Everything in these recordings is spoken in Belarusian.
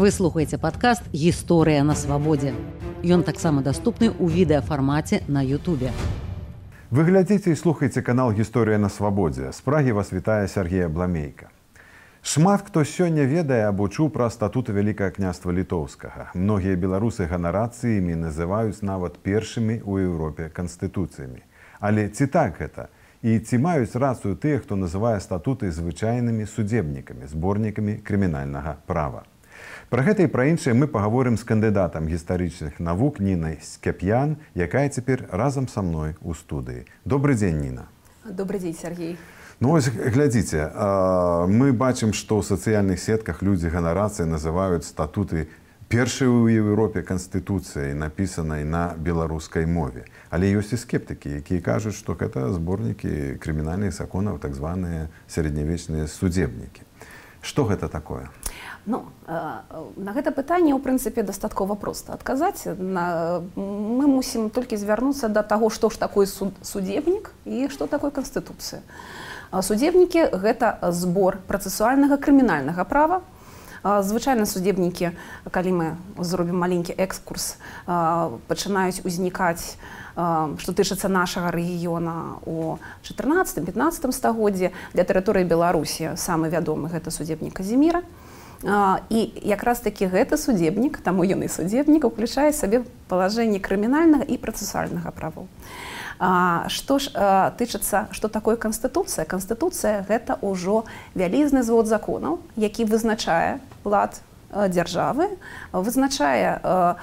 Вы слухаеце падкаст «Гісторыя на свабодзе». Ён таксама даступны ў відэафармаце на Ютубе. Вы глядзіце і слухаеце канал «Гісторыя на свабодзе». З Прагі вас вітае Сергей Абламейка. Шмат хто сёння ведае або чуў пра статуты Вялікага княства Літоўскага. Многія беларусы ганарацыі імі называюць нават першымі ў Еўропе канстытуцыямі. Але ці так гэта? І ці маюць рацыю тыя, хто называе статуты звычайнымі судебнікамі, зборнікамі крымінальнага права? Пра гэта і пра іншае мы пагаворым з кандыдатам гістарычных навук Нінай Скап'ян, якая цяпер разам са мной у студыі. Добры дзень, Ніна. Добрый дзень, Сергей. Ну вось, глядзіце, мы бачым, што ў сацыяльных сетках людзі ганарацыі называюць статуты першай у Еўропе канстытуцыяй, напісанай на беларускай мове. Але ёсць і скептыкі, якія кажуць, што гэта зборнікі крымінальных законаў, так званыя сярэднявечныя судебнікі. Што гэта такое? Ну, на гэта пытанне, ў прынцыпе, дастаткова проста адказаць. Мы мусім толькі звярнуцца да таго, што ж такое судебнік і што такое канстытуцыя. Судебнікі – гэта збор працэсуальнага крымінальнага права. Звычайна судебнікі, калі мы зробім маленькі экскурс, пачынаюць узнікаць, што тычыцца нашага рэгіёна ў 14-15 стагоддзі. Для тэрыторыі Беларусі самы вядомы гэта судебнік Казіміра. І якраз такі гэты судебнік, таму ён і судебнік, уключае сабе палажэнне крымінальнага і працэсуальнага правоў. Што ж тычыцца, што такое канстытуцыя? Канстытуцыя – гэта ўжо вялізны звод законаў, які вызначае лад дзяржавы, вызначае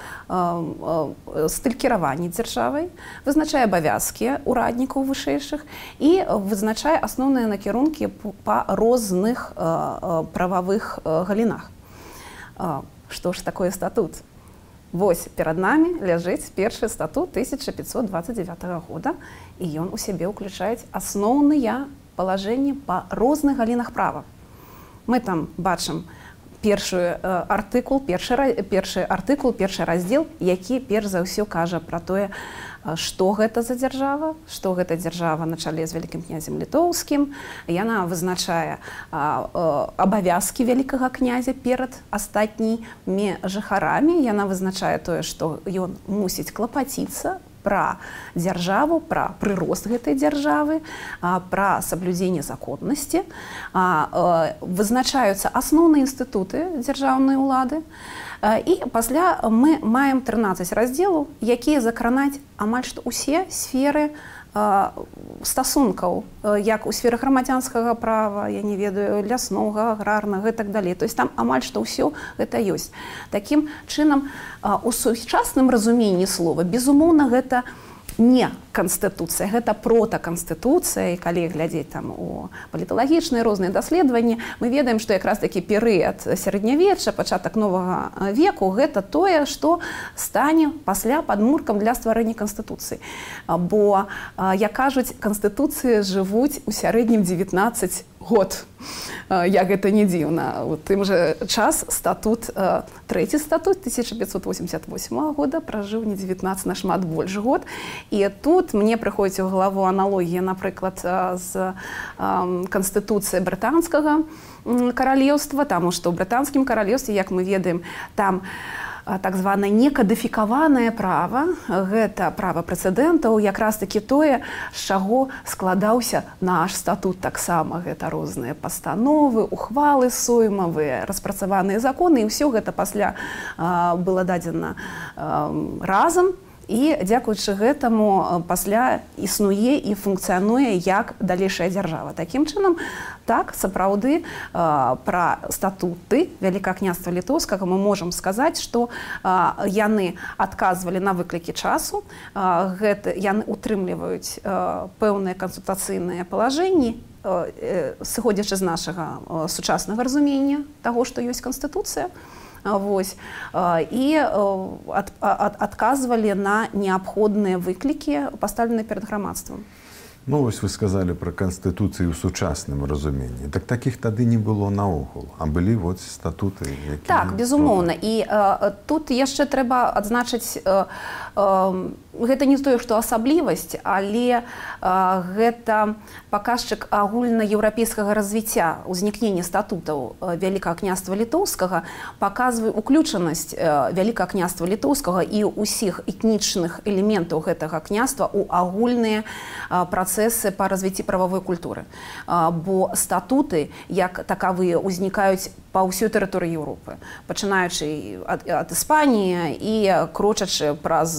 стыль кіравання дзяржавай, вызначае абавязкі ўраднікаў вышэйшых і вызначае асноўныя накірункі па розных прававых галінах. Што ж такое статут? Вось перад намі ляжыць першы статут 1529 года, і ён у сябе ўключае асноўныя палажэнні па розных галінах права. Мы там бачым першы артыкул, першы раздзел, які перш за ўсё кажа пра тое, што гэта за дзяржава, што гэта дзяржава на чале з вялікім князем літоўскім. Яна вызначае абавязкі вялікага князя перад астатнімі жыхарамі. Яна вызначае тое, што ён мусіць клапаціцца пра дзяржаву, пра прырост гэтай дзяржавы, пра саблюдзенне законнасці. Вызначаюцца асноўныя інстытуты дзяржаўнай улады. І пасля мы маем 13 раздзелаў, якія закранаць амаль што ўсе сферы стасункаў, як у сферы грамадзянскага права, я не ведаю, ляснога, аграрнага і так далей. То есть там амаль што ўсё гэта ёсць. Такім чынам, у сучасным разуменні слова, безумоўна, гэта не канстытуцыя, гэта протаканстытуцыя. І калі глядзець там у паліталагічныя розныя даследаванні, мы ведаем, што якраз такі перыяд сярэднявечча, пачатак новага веку, гэта тое, што стане пасля падмуркам для стварэння канстытуцыі. Бо, як кажуць, канстытуцыі жывуць у сярэднім 19 год. Як гэта не дзіўна. У тым жа час статут, трэці статут 1588 года пражыў не 19, нашмат больш год. І тут мне прыходзіць у галаву аналогія, напрыклад, з канстытуцыяй брытанскага каралеўства, таму што ў брытанскім каралеўстве, як мы ведаем, там так званае некадыфікаванае права, гэта права прэцэдэнтаў, якраз такі тое, з чаго складаўся наш статут таксама. Гэта розныя пастановы, ухвалы соймавыя, распрацаваныя законы, і ўсё гэта пасля было дадзена разам. І дзякуючы гэтаму пасля існуе і функцыянуе як далейшая дзяржава. Такім чынам, так, сапраўды, пра статуты Вялікага княства Літоўскага мы можам сказаць, што яны адказвалі на выклікі часу, яны утрымліваюць пэўныя кансультацыйныя палажэнні, сыходзячы з нашага сучаснага разумення таго, што ёсць канстытуцыя. Вось. І адказвалі на неабходныя выклікі, паставленыя перад грамадствам. Ну, вось вы сказалі пра канстытуцыю ў сучасным разуменні. Так такіх тады не было наогул, а былі вот статуты, якія... Так, безумоўна. І тут яшчэ трэба адзначыць, гэта не тое, што асаблівасць, але гэта паказчык агульнаеўрапейскага развіцця, узнікнення статутаў Вялікага княства Літоўскага, паказвае уключанасць Вялікага княства Літоўскага і ўсіх этнічных элементаў гэтага княства ў агульныя працэсы па развіцці прававой культуры. Бо статуты, як такавыя, узнікаюць па ўсёй тэрыторыі Еўропы, пачынаючы ад Іспаніі і крочачы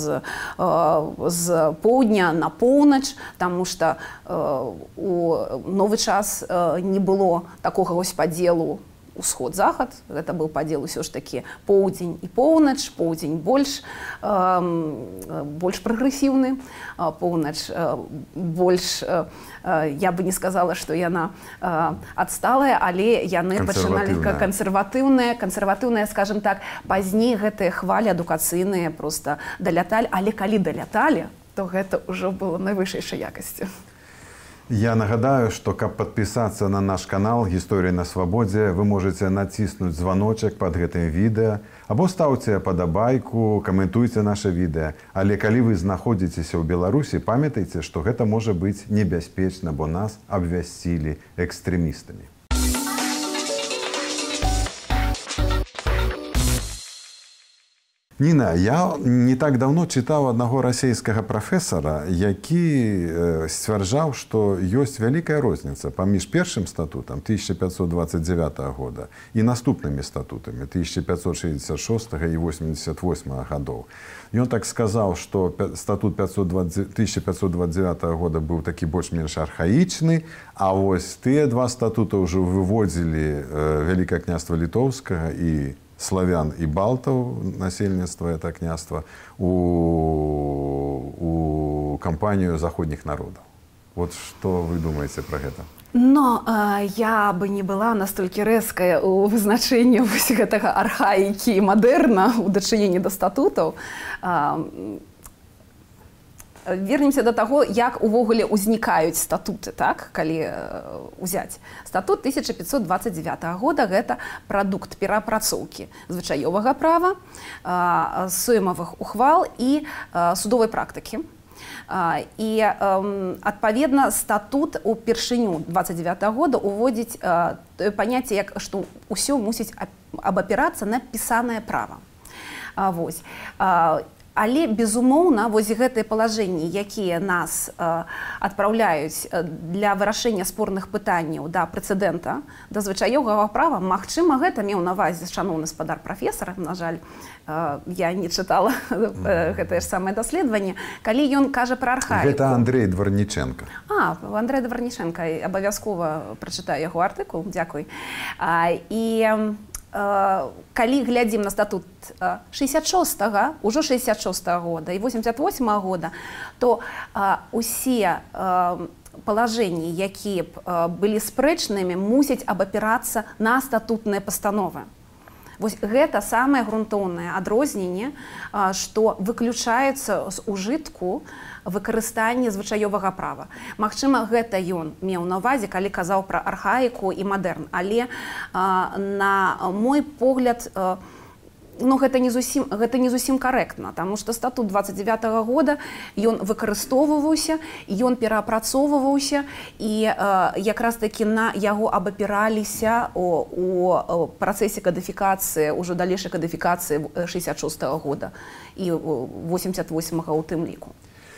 з поўдня на поўнач, таму што у новы час не было такога вось падзелу усход-захад, гэта быў падзел усё ж такі поўдзень і поўнач, поўдзень больш прагрэсіўны, поўнач больш, я бы не сказала, што яна адсталая, але яны пачыналі кансерватыўныя, скажем так, пазней гэтыя хвалі адукацыйныя проста даляталі, але калі даляталі, то гэта ўжо было найвышэйшай якасці. Я нагадаю, што каб падпісацца на наш канал «Гісторыя на свабодзе», вы можаце націснуць званочак пад гэтым відэа, або стаўце падабайку, каментуйце наша відэа. Але калі вы знаходзіцеся ў Беларусі, памятайце, што гэта можа быць небяспечна, бо нас абвясцілі экстрэмістамі. Ніна, я не так давно чытаў аднаго расійскага прафесара, які сцвярджаў, што ёсць вялікая розніца паміж першым статутам 1529 года і наступнымі статутамі 1566 і 88 гадоў. Ён так сказаў, што статут 1529 года быў такі больш-менш архаічны, а вось тыя два статуты ўжо выводзілі Вялікае княства Літоўскага і славян і балтаў, насельніцтва гэта княства, у кампанію заходніх народаў. Вот што вы думаеце пра гэта? Но я бы не была настолькі рэзкая ў вызначэнні гэтага архаікі і мадэрна ў дачыненні да статутаў. Вернемся до таго, як увогуле ўзнікаюць статуты, так, калі ўзяць. Статут 1529 года – гэта прадукт перапрацоўкі звычаёвага права, соймавых ухвал і судовай практыкі. І, адпаведна, статут упершыню 29 года уводзіць тое паняцце, як што ўсё мусіць абапірацца на пісанае права. Вось. Але, безумоўна, вось гэтыя палажэнні, якія нас адпраўляюць для вырашэння спорных пытанняў да прэцэдэнта, да звычаёвага права, магчыма, гэта меў на ўвазе шаноўны спадар прафесара, на жаль, я не чытала гэтае ж самае даследаванне, калі ён кажа пра архаіку. Гэта Андрей Дварніченка. Андрей Дварніченка, абавязкова прачытаю яго артыкул, дзякуй. І калі глядзім на статут 66-го, ўжо 66-го года і 88-го года, то усе палажэнні, якія б былі спрэчнымі, мусяць абапірацца на статутныя пастановы. Вось гэта самае грунтоўнае адрозненне, што выключаецца з ужытку выкарыстанне звычаёвага права. Магчыма, гэта ён меў на ўвазе, калі казаў пра архаіку і мадэрн. Але, на мой погляд, гэта не зусім карэктна, таму што статут 29 года, ён выкарыстоўваўся, ён пераапрацоўваўся, і якраз такі на яго абапіраліся у працэсе кадыфікацыі, ўжо далейшай кадыфікацыі 66 года і 88-го ў тым ліку.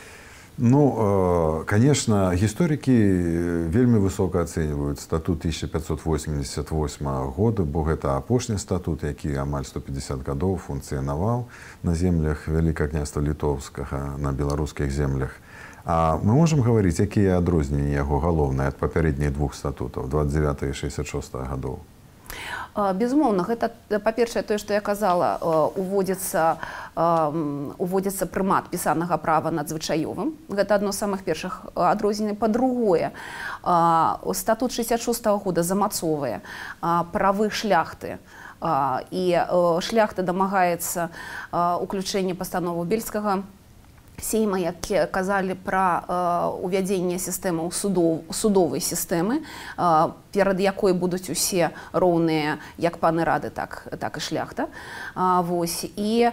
Ну, конечно, гісторыкі вельмі высока ацэньваюць статут 1588 года, бо гэта апошні статут, які амаль 150 гадоў функцыянаваў на землях Вялікага княства Літоўскага, на беларускіх землях. А мы можам гаварыць, якія адрозненні яго галоўныя ад папярэдніх двух статутаў, 29 і 66 гадоў? Безумоўна, гэта, па-першае, тое, што я казала, уводзіцца прымат пісанага права над звычаёвым. Гэта адно з самых першых адрозненняў. Па-другое, статут 66-го года замацоўвае правы шляхты. І шляхта дамагаецца уключэння пастановы Бельскага Сейма, як казалі пра увядзенне сістэмаў судовай сістэмы, перад якой будуць усе роўныя як паны рады, так і шляхта. І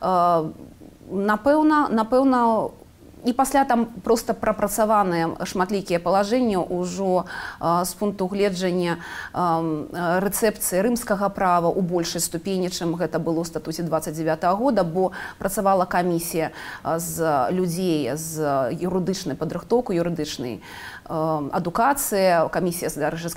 напэўна, і пасля там проста прапрацаваныя шматлікія палажэнні ўжо з пункту гледжання рэцэпцыі рымскага права ў большай ступені, чым гэта было ў статуце 29-го года, бо працавала камісія з людзей з юрыдычнай падрыхтоўкай, юрыдычнай адукацыі. Камісія, дарэчы,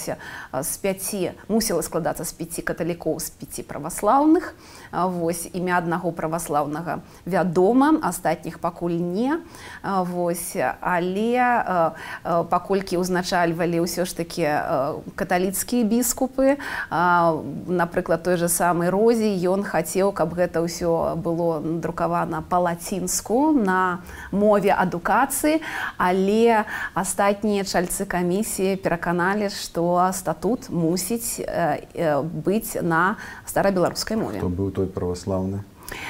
мусіла складацца з 5 каталікоў, з 5 праваслаўных. Імя аднаго праваслаўнага вядома, астатніх пакуль не. Але паколькі ўзначальвалі ўсё ж такі каталіцкія біскупы, напрыклад, той же самы Розі, ён хацеў, каб гэта ўсё было друкавана па-лацінску на мове адукацыі, але астатнія чальцы камісіі пераканалі, што статут мусіць быць на старабеларускай мове. Хто быў той праваслаўны?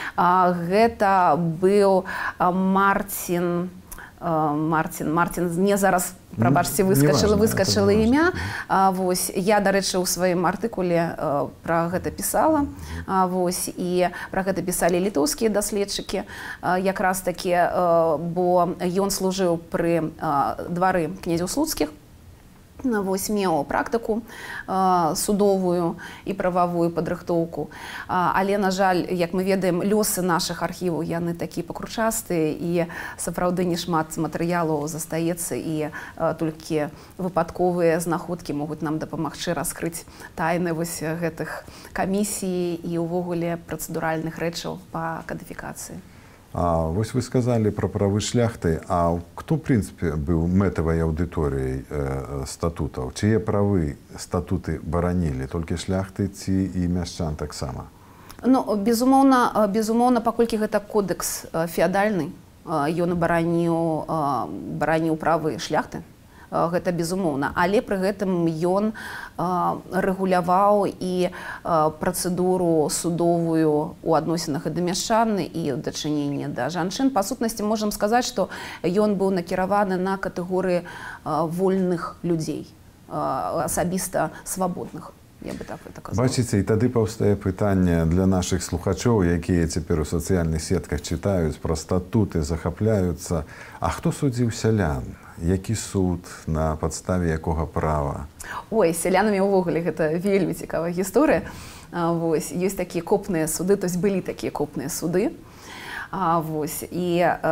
Гэта быў Мартин, мне зараз, прабачце, выскачыла імя. Я, дарэчы, у сваім артыкуле пра гэта пісала. І пра гэта пісалі літоўскія даследчыкі. Якраз такі, бо ён служыў пры двары князяў слуцкіх. Меў практыку судовую і прававую падрыхтоўку. Але, на жаль, як мы ведаем, лёсы нашых архіваў, яны такі пакручастыя, і сапраўды не шмат матэрыялаў застаецца, і толькі выпадковыя знаходкі могуць нам дапамагчы раскрыць тайны гэтых камісій і ўвогуле працэдуральных рэчаў па кадыфікацыі. Вось вы сказалі пра правы шляхты, а хто, ў прынцыпе, быў мэтавай аўдыторыяй статутаў? Чые правы статуты баранілі? Толькі шляхты ці і мяшчан таксама? Безумоўна, паколькі гэта кодекс феадальны, ён бараніў правы шляхты. Гэта безумоўна, але пры гэтым ён рэгуляваў і працэдуру судовую ў адносінах і да мяшчан, і ў дачыненні да жанчын. Па сутнасці можам сказаць, што ён быў накіраваны на катэгорыі вольных людзей, асабіста свабодных. Я бы так это казала. Бачыце, і тады паўстае пытанне для нашых слухачоў, якія цяпер у сацыяльных сетках чытаюць пра статуты, захапляюцца. А хто судзіў сялян? Які суд, на падставе якога права? Ой, з сялянамі ўвогуле гэта вельмі цікавая гісторыя. Ёсць такія копныя суды, то есть былі такія копныя суды. І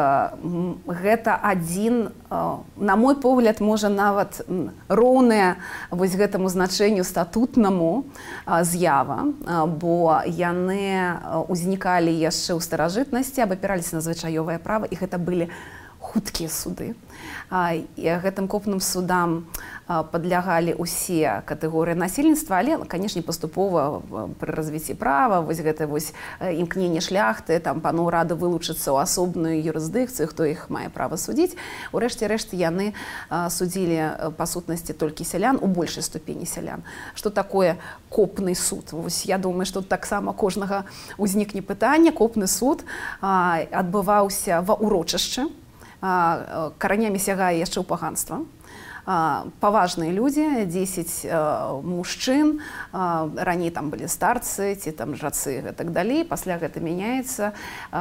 гэта адзін, на мой погляд, можа нават роўная гэтаму значэнню статутнаму з'ява, бо яны ўзнікалі яшчэ ў старажытнасці, абапіраліся на звычаёвае права, і гэта былі хуткія суды. І гэтым копным судам падлягалі ўсе катэгорыі насельніцтва, але, канешне, паступова пры развіцці права, гэта імкненне шляхты, паноў рады вылучыцца ў асобную юрысдыкцыю, хто іх мае права судзіць. У рэшце рэшт яны судзілі па сутнасці толькі сялян, у большай ступені сялян. Што такое копны суд? Я думаю, што таксама кожнага ўзнікне пытанне. Копны суд адбываўся ва ўрочышчы, каранямі сягае яшчэ ў паганства. Паважныя людзі, 10 мужчын, раней там былі старцы ці там жацы і так далей, пасля гэта мяняецца,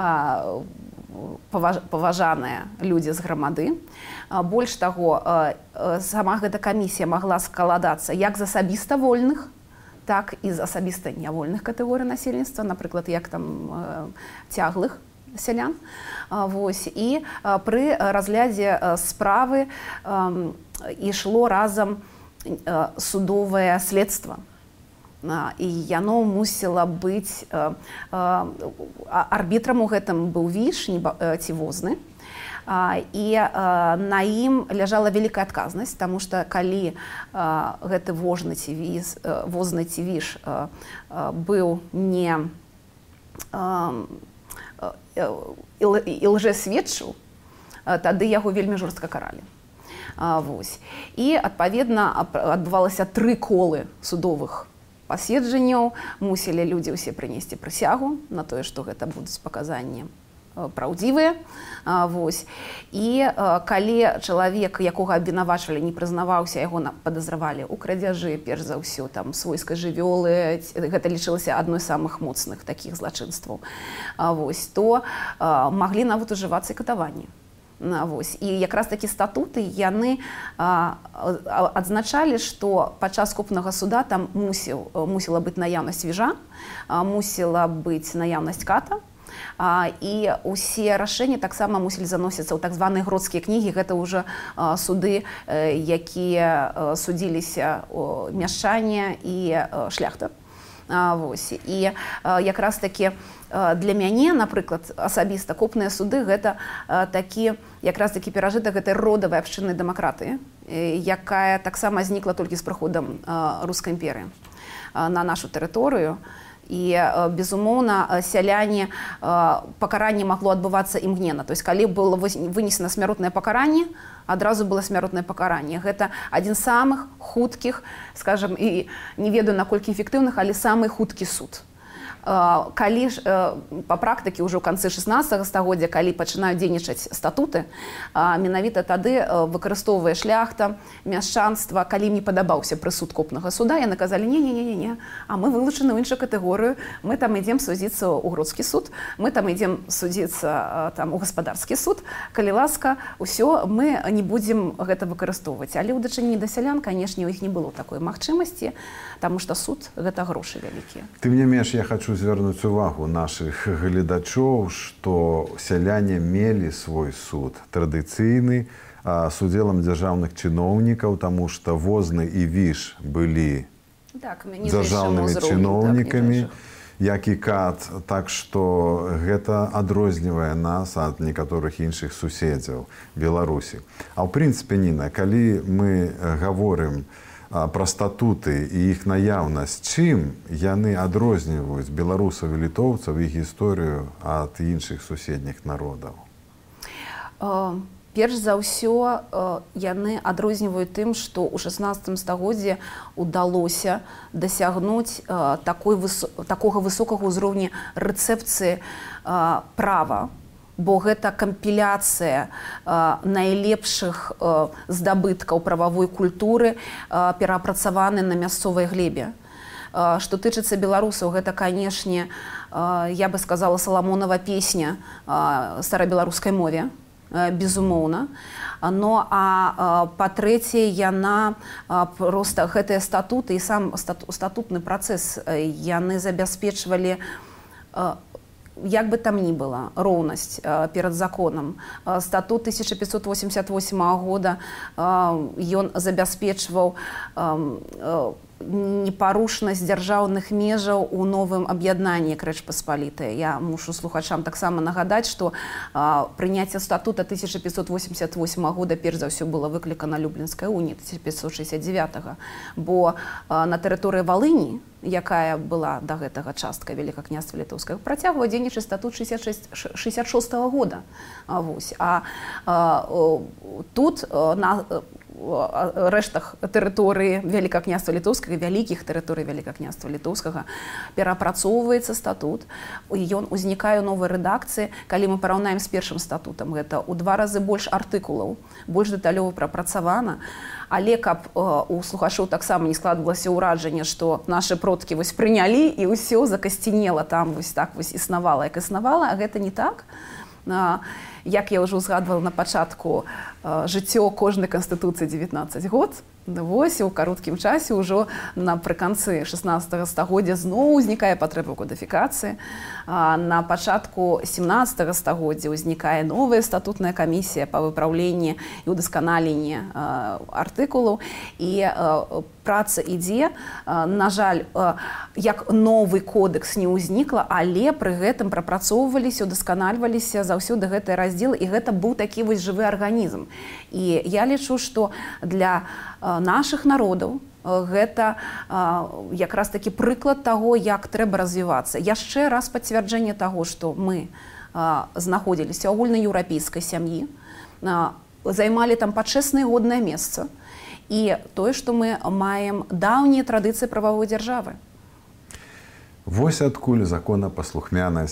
паважаныя людзі з грамады. Больш таго, сама гэта камісія магла складацца як з асабіста вольных, так і з асабіста нявольных катэгорый насельніцтва, напрыклад, як там цяглых сялян. І пры разглядзе справы ішло разам судовае следства. І яно мусіла быць... Арбітрам у гэтым быў віш ці возны. І на ім ляжала вялікая адказнасць, таму што калі гэты возны ці віш быў не... і лжэсведчыў, тады яго вельмі жорстка каралі. І, адпаведна, адбывалася 3 колы судовых паседжанняў, мусілі людзі ўсе прынесці прысягу на тое, што гэта будуць паказанні праўдзівыя. Вось. І калі чалавек, якога абвінавачвалі, не прызнаваўся, яго падазравалі ў крадзяжы, перш за ўсё, там, свойскай жывёлы, гэта лічылася адной з самых моцных такіх злачынстваў, вось, то маглі нават ужывацца і катаванні. Вось. І якраз такі статуты яны адзначалі, што падчас копнага суда там мусіла быць наяўнасць віжа, мусіла быць наяўнасць ката, і ўсе рашэнні таксама мусілі заносіцца ў так званыя гродскія кнігі. Гэта ўжо суды, якія судзіліся мяшчане і шляхта. Вось. І якраз такі для мяне, напрыклад, асабіста копныя суды гэта такі якраз такі перажытак гэтай родавай абшчыннай дэмакратыі, якая таксама знікла толькі з прыходам рускай імперыі на нашу тэрыторыю. І, безумоўна, сяляне, пакаранне магло адбывацца імгненна. То есть, калі было вынесена смяротнае пакаранне, адразу было смяротнае пакаранне. Гэта адзін з самых хуткіх, скажам, і не ведаю, наколькі эфектыўных, але самы хуткі суд. Калі ж па практыкі ўжо ў канцы 16 стагоддзя, калі пачынаюць дзейнічаць статуты, менавіта тады выкарыстоўвае шляхта, мяшчанства, калі ім не падабаўся прысуд копнага суда, яны казалі: не, а мы вылучаны ў іншую катэгорыю, мы там ідзем судзіцца ў гродскі суд, мы там ідзем судзіцца там у гаспадарскі суд, калі ласка, усё, мы не будзем гэта выкарыстоўваць. Але ў дачыненні да сялян, канешне, у іх не было такой магчымасці, таму што суд гэта грошы вялікія. Тым не менш, я хочу звярнуць увагу нашых гледачоў, што сяляне мелі свой суд традыцыйны з удзелам дзяржаўных чыноўнікаў, таму што возны і віж былі дзяржаўнымі чыноўнікамі, як і кат. Так што гэта адрознівае нас ад некаторых іншых суседзяў Беларусі. А ў прынцыпе, Ніна, калі мы гаворым пра статуты і іх наяўнасць, чым яны адрозніваюць беларусаў і літоўцаў і гісторыю ад іншых суседніх народаў? Перш за ўсё, яны адрозніваюць тым, што ў 16 стагоддзі ўдалося дасягнуць такога высокага ўзроўня рэцэпцыі права, бо гэта кампіляцыя найлепшых здабыткаў прававой культуры, перапрацаваны на мясцовай глебе. Што тычыцца беларусаў, гэта, канешне, я бы сказала, Саламонова песня старабеларускай мове, безумоўна. Ну, а па-трэцяе, яна проста гэтыя статуты і сам статутны працэс яны забяспечвалі, як бы там ні была, роўнасць перад законам. Статут 1588 года ён забяспечваў непарушнасць дзяржаўных межаў у новым аб'яднанні Рэч Паспалітай. Я мушу слухачам таксама нагадаць, што прыняцце статута 1588 года перш за ўсё было выклікана Люблінскай уніяй 1569, бо на тэрыторыі Валыні, якая была да гэтага частка Вялікага княства Літоўскага, працягвае дзейнічаць статут 66 года. А тут на рэштах тэрыторыі Вялікага княства Літоўскага, вялікіх тэрыторый Вялікага княства Літоўскага перапрацоўваецца статут. Ён узнікае ў новай рэдакцыі. Калі мы параўнаем з першым статутам, гэта ў 2 разы больш артыкулаў, больш дэталёва прапрацавана. Але каб у слухачоў таксама не складвалася ўражанне, што нашы продкі вось прынялі і ўсё закасцінела там, вось так вось існавала, як існавала, а гэта не так. Як я ўжо узгадвала на пачатку, жыццё кожнай канстытуцыі 19 год, вось у кароткім часе ўжо напрыканцы 16 стагоддзя зноў узнікае патрэба ў кодыфікацыі. На пачатку 17 стагоддзя ўзнікае новая статутная камісія па выпраўленні і ўдасканаленні артыкулаў. І праца ідзе. На жаль, як новы кодекс не ўзнікла, але пры гэтым прапрацоўваліся, удасканальваліся заўсёды гэтыя раздзелы, і гэта быў такі вось жывы арганізм. І я лічу, што для нашых народаў гэта якраз такі прыклад таго, як трэба развівацца. Яшчэ раз пацвярджэнне таго, што мы знаходзіліся ў агульнаеўрапейскай сям'і, займалі там пачэснае і годнае месца. І тое, што мы маем даўнія традыцыі прававой дзяржавы. Вось адкуль законапаслухмянасць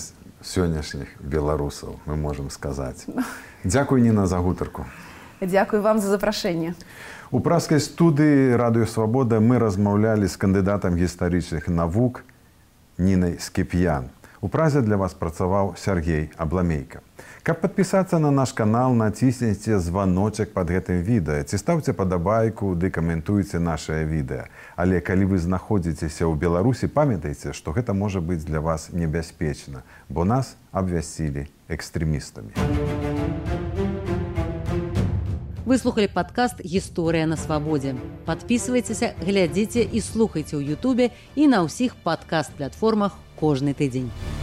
сённяшніх беларусаў, мы можам сказаць. Дзякуй, Ніна, за гутарку. Дзякуй вам за запрашэнне. У пражскай студыі «Радыё Свабода» мы размаўлялі з кандыдатам гістарычных навук Нінай Скіп'ян. У Празе для вас працаваў Сяргей Абламейка. Каб падпісацца на наш канал, націсніце званочак пад гэтым відэа, ці стаўце падабайку, ды каментуйце нашае відэа. Але калі вы знаходзіцеся ў Беларусі, памятайце, што гэта можа быць для вас небяспечна, бо нас абвясцілі экстрэмістамі. Вы слухали падкаст «Гісторыя на свабодзе». Падпісвайцеся, глядзіце і слухайце ў Ютубе і на ўсіх падкаст-платформах кожны тыдзень.